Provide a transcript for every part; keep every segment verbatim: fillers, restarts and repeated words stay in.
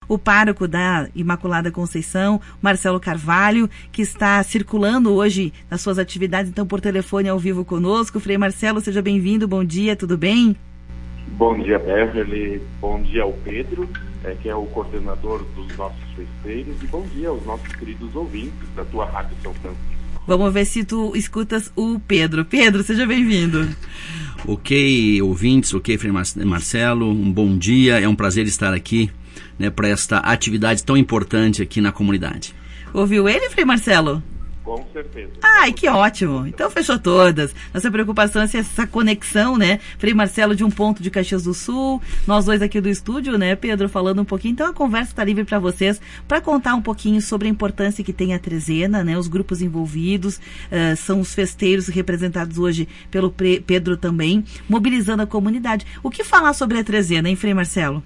o pároco da Imaculada Conceição, Marcelo Carvalho, que está circulando hoje nas suas atividades, então por telefone ao vivo conosco. Frei Marcelo, seja bem-vindo, bom dia, tudo bem? Bom dia, Beverly, bom dia ao Pedro, é, que é o coordenador dos nossos festeiros, e bom dia aos nossos queridos ouvintes da tua Rádio São Francisco. Vamos ver se tu escutas o Pedro. Pedro, seja bem-vindo. Ok, ouvintes, ok, Frei Marcelo, um bom dia, é um prazer estar aqui, né, para esta atividade tão importante aqui na comunidade. Ouviu ele, Frei Marcelo? Com certeza. Ai, que ótimo. Então fechou todas. Nossa preocupação é essa conexão, né? Frei Marcelo de um ponto de Caxias do Sul, nós dois aqui do estúdio, né, Pedro, falando um pouquinho. Então a conversa está livre para vocês, para contar um pouquinho sobre a importância que tem a trezena, né? Os grupos envolvidos, uh, são os festeiros representados hoje pelo Pedro também, mobilizando a comunidade. O que falar sobre a trezena, hein, Frei Marcelo?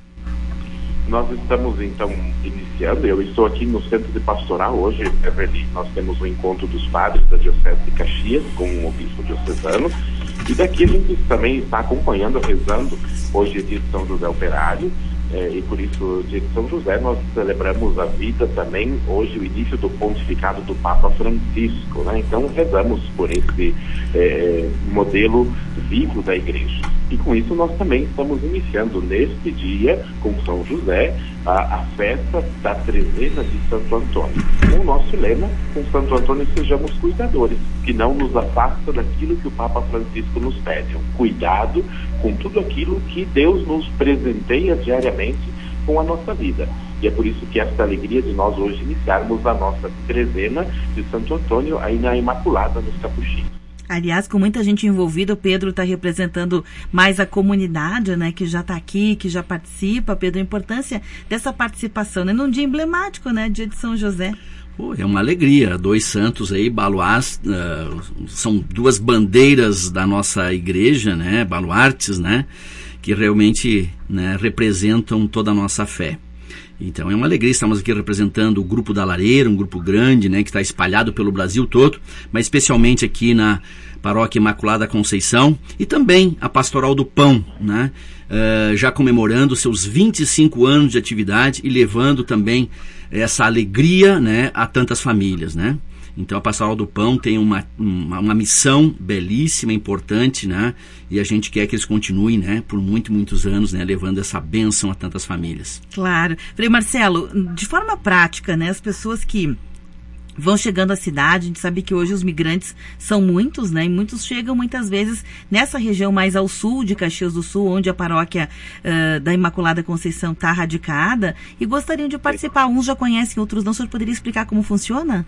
Nós estamos, então, iniciando, eu estou aqui no Centro de Pastoral hoje, Beverly, nós temos um encontro dos padres da Diocese de Caxias com o Bispo Diocesano, e daqui a gente também está acompanhando, rezando, hoje é dia de São José Operário, é, e por isso, dia de São José, nós celebramos a vida também, hoje, o início do pontificado do Papa Francisco, né? Então, rezamos por esse é, modelo vivo da Igreja. E com isso nós também estamos iniciando neste dia, com São José, a, a festa da trezena de Santo Antônio. Com o nosso lema, com Santo Antônio sejamos cuidadores, que não nos afasta daquilo que o Papa Francisco nos pede. Um cuidado com tudo aquilo que Deus nos presenteia diariamente com a nossa vida. E é por isso que esta alegria de nós hoje iniciarmos a nossa trezena de Santo Antônio aí na Imaculada, nos Capuchinhos. Aliás, com muita gente envolvida, o Pedro está representando mais a comunidade, né, que já está aqui, que já participa. Pedro, a importância dessa participação, né, num dia emblemático, né, dia de São José. Pô, é uma alegria, dois santos aí, baluartes, uh, são duas bandeiras da nossa igreja, né, baluartes, né, que realmente, né, representam toda a nossa fé. Então é uma alegria, estamos aqui representando o Grupo da Lareira, um grupo grande, né, que está espalhado pelo Brasil todo, mas especialmente aqui na Paróquia Imaculada Conceição, e também a Pastoral do Pão, né, uh, já comemorando seus vinte e cinco anos de atividade e levando também essa alegria, né, a tantas famílias, né. Então a Pastoral do Pão tem uma, uma, uma missão belíssima, importante, né? E a gente quer que eles continuem, né, por muitos, muitos anos, né, levando essa bênção a tantas famílias. Claro. Frei Marcelo, de forma prática, né, as pessoas que vão chegando à cidade, a gente sabe que hoje os migrantes são muitos, né, e muitos chegam muitas vezes nessa região mais ao sul de Caxias do Sul, onde a paróquia uh, da Imaculada Conceição está radicada, e gostariam de participar. Uns já conhecem, outros não. O senhor poderia explicar como funciona?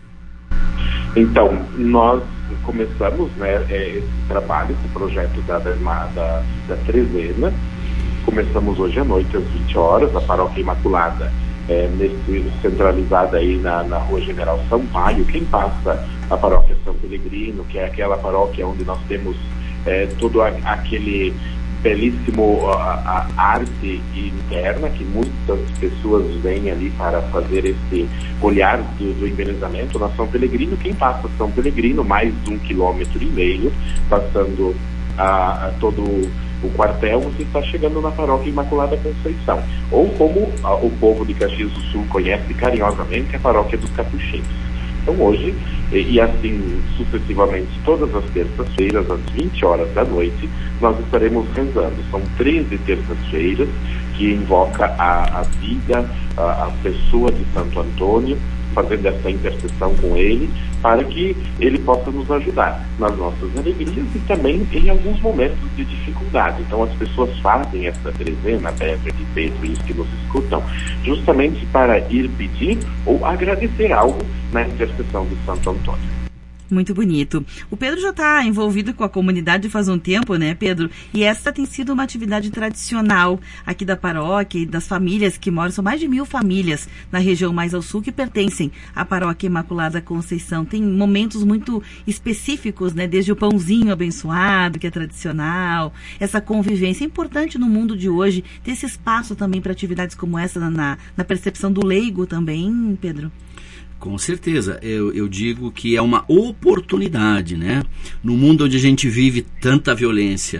Então, nós começamos, né, esse trabalho, esse projeto da, da, da, da trezena. Começamos hoje à noite, às vinte horas, a Paróquia Imaculada, é, nesse, centralizada aí na, na Rua General Sampaio. Quem passa a Paróquia São Pelegrino, que é aquela paróquia onde nós temos é, todo a, aquele belíssimo a, a arte interna, que muitas pessoas vêm ali para fazer esse olhar do, do embelezamento na São Pelegrino. Quem passa São Pelegrino, mais de um quilômetro e meio, passando a, a todo o quartel, você está chegando na Paróquia Imaculada Conceição, ou como a, o povo de Caxias do Sul conhece carinhosamente, a Paróquia dos Capuchinhos. Então hoje, e, e assim sucessivamente, todas as terças-feiras, às vinte horas da noite, nós estaremos rezando. São treze terças-feiras que invoca a, a vida, a, a pessoa de Santo Antônio, fazendo essa intercessão com ele, para que ele possa nos ajudar nas nossas alegrias e também em alguns momentos de dificuldade. Então as pessoas fazem essa trezena, Beverly e Pedro, e os que nos escutam, justamente para ir pedir ou agradecer algo na intercessão de Santo Antônio. Muito bonito. O Pedro já está envolvido com a comunidade faz um tempo, né, Pedro? E essa tem sido uma atividade tradicional aqui da paróquia e das famílias que moram. São mais de mil famílias na região mais ao sul que pertencem à Paróquia Imaculada Conceição. Tem momentos muito específicos, né? Desde o pãozinho abençoado, que é tradicional, essa convivência. É importante no mundo de hoje ter esse espaço também para atividades como essa na, na percepção do leigo também, Pedro? Com certeza, eu, eu digo que é uma oportunidade, né? No mundo onde a gente vive tanta violência,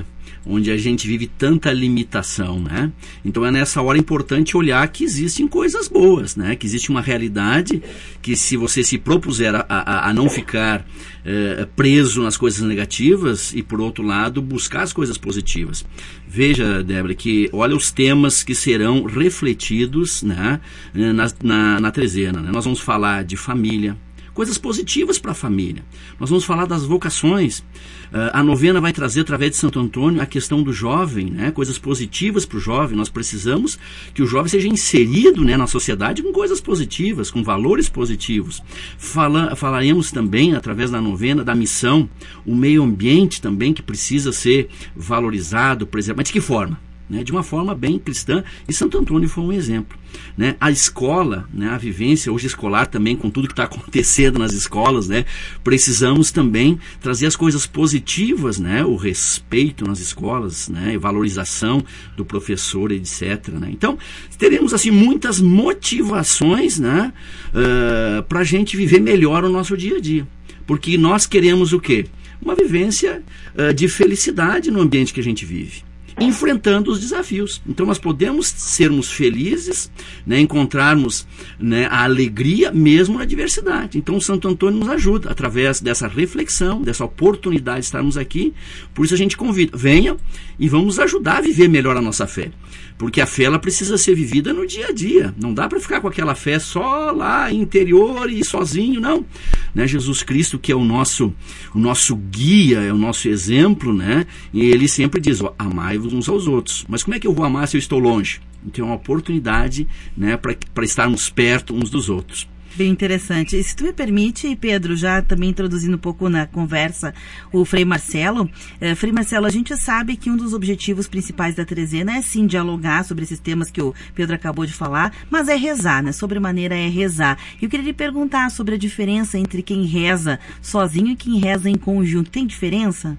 onde a gente vive tanta limitação, né? Então é nessa hora importante olhar que existem coisas boas, né? Que existe uma realidade que, se você se propuser a, a, a não ficar eh, preso nas coisas negativas e, por outro lado, buscar as coisas positivas. Veja, Débora, que olha os temas que serão refletidos, né, na, na, na trezena, né? Nós vamos falar de família, coisas positivas para a família. Nós vamos falar das vocações. Uh, a novena vai trazer, através de Santo Antônio, a questão do jovem, né? Coisas positivas para o jovem. Nós precisamos que o jovem seja inserido, né, na sociedade com coisas positivas, com valores positivos. Fala, falaremos também, através da novena, da missão, o meio ambiente também, que precisa ser valorizado, preservado. Mas de que forma? Né, de uma forma bem cristã, e Santo Antônio foi um exemplo, né? A escola, né, a vivência hoje escolar também, com tudo que está acontecendo nas escolas, né, precisamos também trazer as coisas positivas, né, o respeito nas escolas, né, a valorização do professor, etcétera, né? Então, teremos assim muitas motivações, né, uh, para a gente viver melhor o nosso dia a dia, porque nós queremos o quê? Uma vivência uh, de felicidade no ambiente que a gente vive, enfrentando os desafios. Então nós podemos sermos felizes, né, encontrarmos, né, a alegria mesmo na diversidade. Então o Santo Antônio nos ajuda através dessa reflexão, dessa oportunidade de estarmos aqui. Por isso a gente convida, venha e vamos ajudar a viver melhor a nossa fé, porque a fé ela precisa ser vivida no dia a dia. Não dá para ficar com aquela fé só lá interior e sozinho, não, né? Jesus Cristo, que é o nosso, o nosso guia, é o nosso exemplo, né? E ele sempre diz, ó, amai-vos uns aos outros. Mas como é que eu vou amar se eu estou longe? Então é uma oportunidade, né, para estarmos perto uns dos outros. Bem interessante. E se tu me permite, Pedro, já também introduzindo um pouco na conversa o Frei Marcelo. Eh, Frei Marcelo, a gente sabe que um dos objetivos principais da trezena é sim dialogar sobre esses temas que o Pedro acabou de falar, mas é rezar, né? Sobremaneira é rezar. E eu queria lhe perguntar sobre a diferença entre quem reza sozinho e quem reza em conjunto. Tem diferença?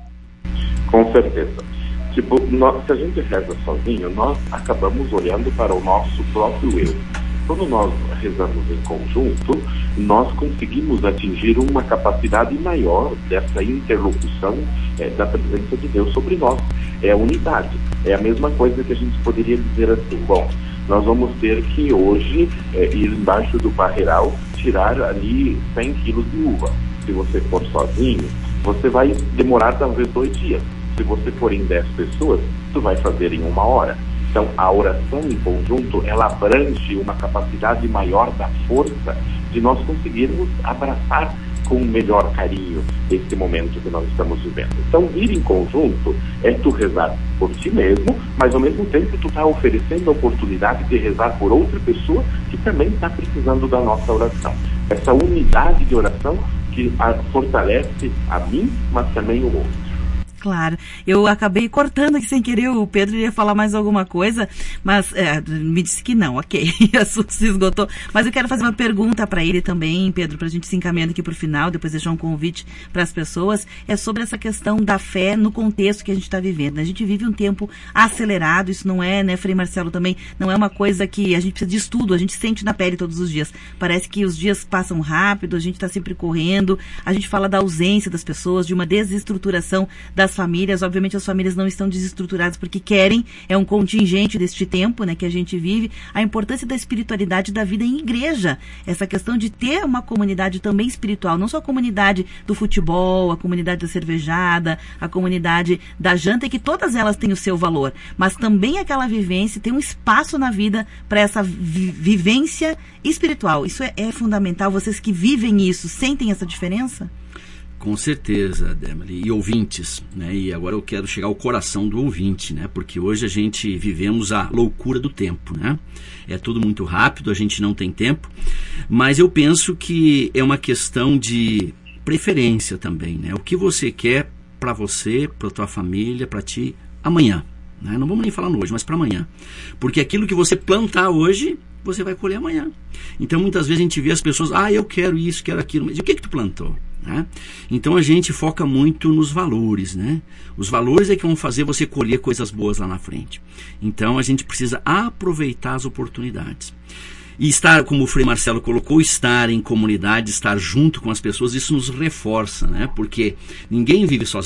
Com certeza. Tipo, nós, se a gente reza sozinho, nós acabamos olhando para o nosso próprio eu. Quando nós rezamos em conjunto, nós conseguimos atingir uma capacidade maior dessa interlocução é, da presença de Deus sobre nós. É a unidade. É a mesma coisa que a gente poderia dizer assim, bom, nós vamos ter que hoje é, ir embaixo do parreiral, tirar ali cem quilos de uva. Se você for sozinho, você vai demorar talvez dois dias. Se você for em dez pessoas, tu vai fazer em uma hora. Então, a oração em conjunto, ela abrange uma capacidade maior da força de nós conseguirmos abraçar com melhor carinho esse momento que nós estamos vivendo. Então, ir em conjunto é tu rezar por ti mesmo, mas ao mesmo tempo tu está oferecendo a oportunidade de rezar por outra pessoa que também está precisando da nossa oração. Essa unidade de oração que a, fortalece a mim, mas também o outro. Claro, eu acabei cortando aqui sem querer, o Pedro ia falar mais alguma coisa, mas é, me disse que não, ok, o assunto se esgotou, mas eu quero fazer uma pergunta para ele também, Pedro, para a gente se encaminhando aqui para o final, depois deixar um convite para as pessoas, é sobre essa questão da fé no contexto que a gente está vivendo. A gente vive um tempo acelerado, isso não é, né, Frei Marcelo, também não é uma coisa que a gente precisa de estudo, a gente sente na pele todos os dias, parece que os dias passam rápido, a gente está sempre correndo, a gente fala da ausência das pessoas, de uma desestruturação das famílias. Obviamente as famílias não estão desestruturadas porque querem, é um contingente deste tempo, né, que a gente vive, a importância da espiritualidade da vida em igreja, essa questão de ter uma comunidade também espiritual, não só a comunidade do futebol, a comunidade da cervejada, a comunidade da janta, e que todas elas têm o seu valor, mas também aquela vivência, tem um espaço na vida para essa vi- vivência espiritual. Isso é, é fundamental. Vocês que vivem isso, sentem essa diferença? Com certeza, Débora, e ouvintes, né? E agora eu quero chegar ao coração do ouvinte, né? Porque hoje a gente vivemos a loucura do tempo, né? É tudo muito rápido, a gente não tem tempo, mas eu penso que é uma questão de preferência também, né? O que você quer para você, para tua família, para ti amanhã, né? Não vamos nem falar no hoje, mas para amanhã, porque aquilo que você plantar hoje, você vai colher amanhã. Então muitas vezes a gente vê as pessoas, ah, eu quero isso, quero aquilo, mas o que que tu plantou? Né? Então a gente foca muito nos valores, né? Os valores é que vão fazer você colher coisas boas lá na frente. Então a gente precisa aproveitar as oportunidades. E estar, como o Frei Marcelo colocou, estar em comunidade, estar junto com as pessoas, isso nos reforça, né? Porque ninguém vive sozinho.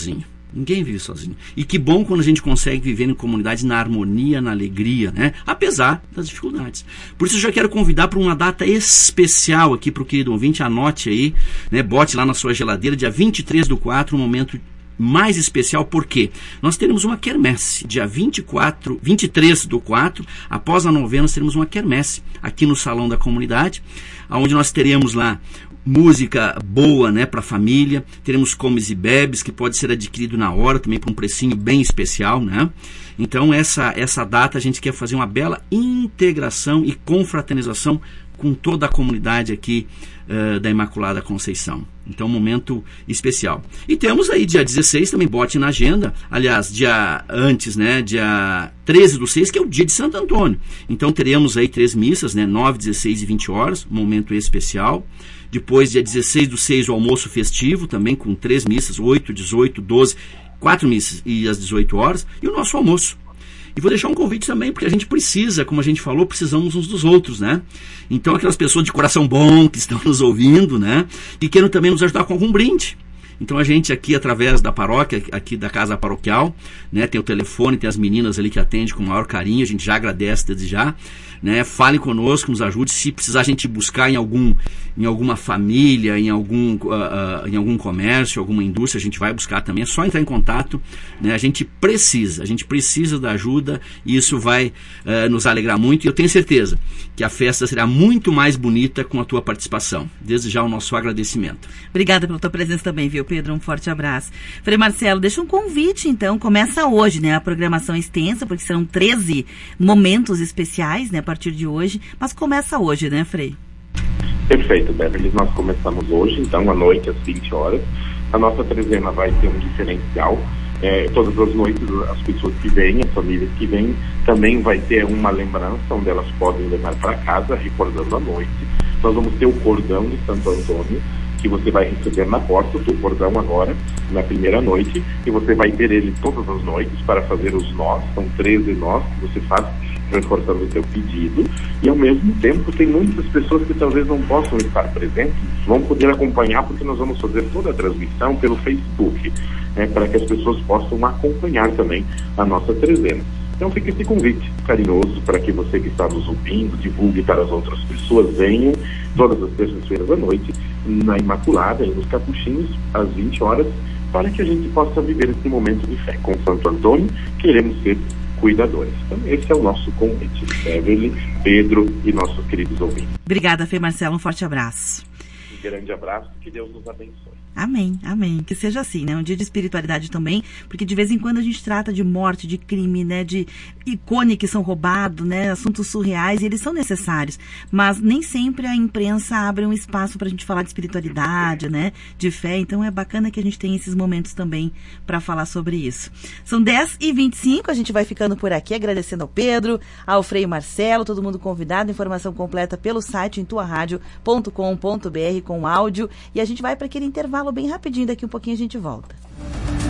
Ninguém vive sozinho. E que bom quando a gente consegue viver em comunidade na harmonia, na alegria, né? Apesar das dificuldades. Por isso eu já quero convidar para uma data especial aqui para o querido ouvinte, anote aí, né? Bote lá na sua geladeira, dia vinte e três do quatro, um momento mais especial, porque nós teremos uma quermesse, dia vinte e quatro, vinte e três do quatro, após a novena, nós teremos uma quermesse aqui no Salão da Comunidade, onde nós teremos lá música boa, né, para a família, teremos comes e bebes que pode ser adquirido na hora, também por um precinho bem especial, né? Então essa, essa data a gente quer fazer uma bela integração e confraternização com toda a comunidade aqui uh, da Imaculada Conceição. Então, um momento especial. E temos aí dia dezesseis, também bote na agenda, aliás, dia antes, né, dia treze do seis, que é o dia de Santo Antônio. Então, teremos aí três missas, né, nove, dezesseis e vinte horas, um momento especial. Depois, dia dezesseis do seis, o almoço festivo, também com três missas, oito, dezoito, doze, quatro missas e às dezoito horas. E o nosso almoço. E vou deixar um convite também, porque a gente precisa, como a gente falou, precisamos uns dos outros, né? Então, aquelas pessoas de coração bom que estão nos ouvindo, né? E queiram também nos ajudar com algum brinde. Então, a gente aqui, através da paróquia, aqui da Casa Paroquial, né? Tem o telefone, tem as meninas ali que atendem com o maior carinho, a gente já agradece desde já, né? Fale conosco, nos ajude. Se precisar a gente buscar em algum, em alguma família, em algum, uh, uh, em algum comércio, alguma indústria, a gente vai buscar também. É só entrar em contato, né? A gente precisa, a gente precisa da ajuda e isso vai uh, nos alegrar muito. E eu tenho certeza que a festa será muito mais bonita com a tua participação. Desde já o nosso agradecimento. Obrigada pela tua presença também, viu, Pedro? Um forte abraço. Frei Marcelo, deixa um convite, então. Começa hoje, né? A programação extensa, porque serão treze momentos especiais, né? A partir de hoje. Mas começa hoje, né, Frei? Perfeito, Beverly. Nós começamos hoje, então, à noite, às vinte horas. A nossa trezena vai ter um diferencial. É, todas as noites, as pessoas que vêm, as famílias que vêm, também vai ter uma lembrança onde elas podem levar para casa, recordando a noite. Nós vamos ter o cordão de Santo Antônio, que você vai receber na porta, o teu cordão agora, na primeira noite, e você vai ter ele todas as noites para fazer os nós, são treze nós que você faz, reforçando o teu pedido, e ao mesmo tempo tem muitas pessoas que talvez não possam estar presentes, vão poder acompanhar, porque nós vamos fazer toda a transmissão pelo Facebook, né, para que as pessoas possam acompanhar também a nossa trezena. Então fica esse convite carinhoso para que você que está nos ouvindo, divulgue para as outras pessoas, venham todas as terças-feiras à noite na Imaculada, e nos Capuchinhos, às vinte horas, para que a gente possa viver esse momento de fé. Com Santo Antônio, queremos ser cuidadores. Então esse é o nosso convite. Evelyn, Pedro e nossos queridos ouvintes. Obrigada, Frei Marcelo. Um forte abraço. Um grande abraço, que Deus nos abençoe. Amém, amém. Que seja assim, né? Um dia de espiritualidade também, porque de vez em quando a gente trata de morte, de crime, né? De ícones que são roubados, né? Assuntos surreais, e eles são necessários. Mas nem sempre a imprensa abre um espaço pra gente falar de espiritualidade, né? De fé. Então é bacana que a gente tenha esses momentos também para falar sobre isso. São dez e vinte e cinco, a gente vai ficando por aqui, agradecendo ao Pedro, ao Frei Marcelo, todo mundo convidado. Informação completa pelo site em tua rádio ponto com ponto b r com áudio. E a gente vai para aquele intervalo bem rapidinho, daqui um pouquinho a gente volta.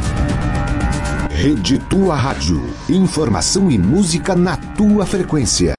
Rede Tua Rádio. Informação e música na tua frequência.